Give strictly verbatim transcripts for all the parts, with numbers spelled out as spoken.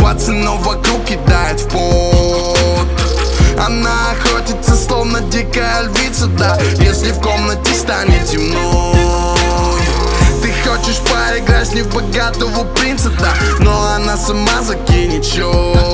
пацанов вокруг кидает в пот. Она охотится, словно дикая львица, да, если в комнате станет темно. Ты хочешь поиграть не в богатого принца, да, но она сама закинет счет.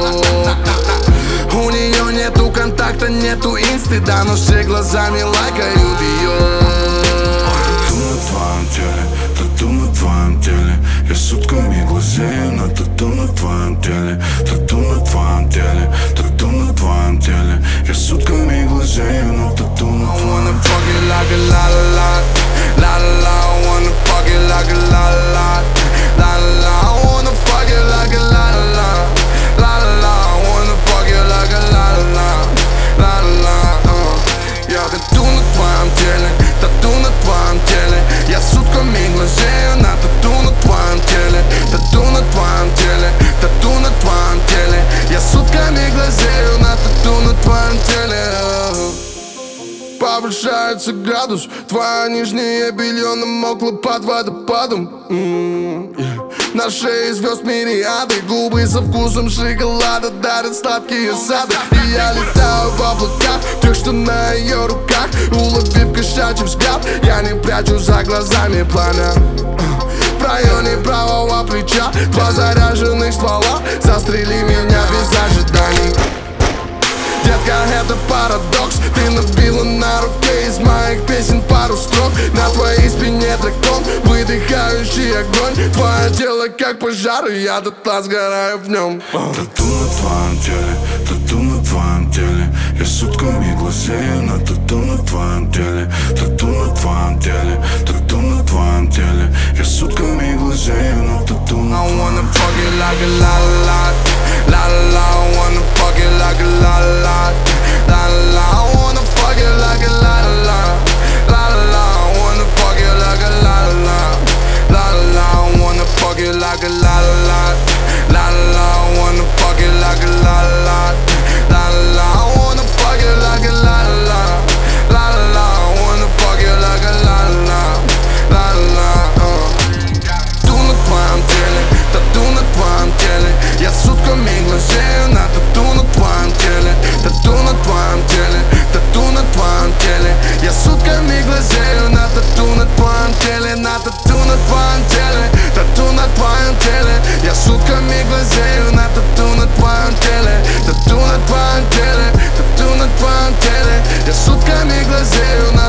У нее нету контакта, нету инсты, да, но все глазами лайкают ее. Тату на твоем теле, тату на твоем теле. Я сутками глазею на тату на твоем теле. Тату на твоем теле, тату на твоем теле. Я сутками глазею на тату на твоем теле. I wanna fuck it like a la la la, la la la. I wanna fuck it like a la la la, la la la. I wanna fuck it like a la la la, la la la. I wanna fuck it like a la la la, la la la. Я тату на твоем теле, тату на твоем теле. Я сутками глазею на тату на твоем теле. Тату на твоем теле, тату на твоем теле. Я сутками глазею на тату на твоем теле. Повышается градус, твое нижнее белье намокло под водопадом. м-м, yeah. На шее звезд мириады, губы со вкусом шоколада дарят сладкие сады. И я летаю в облаках, тех, что на ее руках. Уловив кошачий взгляд, я не прячу за глазами пламя. В районе правого плеча два заряженных ствола. Застрели меня без ожиданий. Детка, это парадокс. Ты набила на руке из моих песен пару строк. На твоей спине дракон, выдыхающий огонь. Твое тело как пожар, и я дотла сгораю в нем. Тату на твоем теле, тату на твоем теле. Я сутками глазею на тату на твоем теле. Тату на твоем теле, тату на твоем теле. Я сутками глазею на тату на I твоем теле. wanna fuck it like a la la la, la la la. I wanna fuck it like a la la la, la la la. I wanna fuck it like a la la la, la la la. I wanna fuck it like a la la la, la la la. I wanna fuck it like a la la la, la la la. I wanna fuck it like a la la la, la la. I wanna fuck it like a la la la, la la. I wanna fuck it like a la la la, la la. Тату на твоем теле, тату на твоем теле. Я сутками глазею на тату на твоем теле. Тату на твоем теле, тату на твоем теле. Я сутками глазею на тату на твоем теле. На тату на твоем теле, тату на твоем теле. Я сутками глазею на тату на твоем теле. Тату на твоем теле, тату на твоем теле. Я сутками глазею на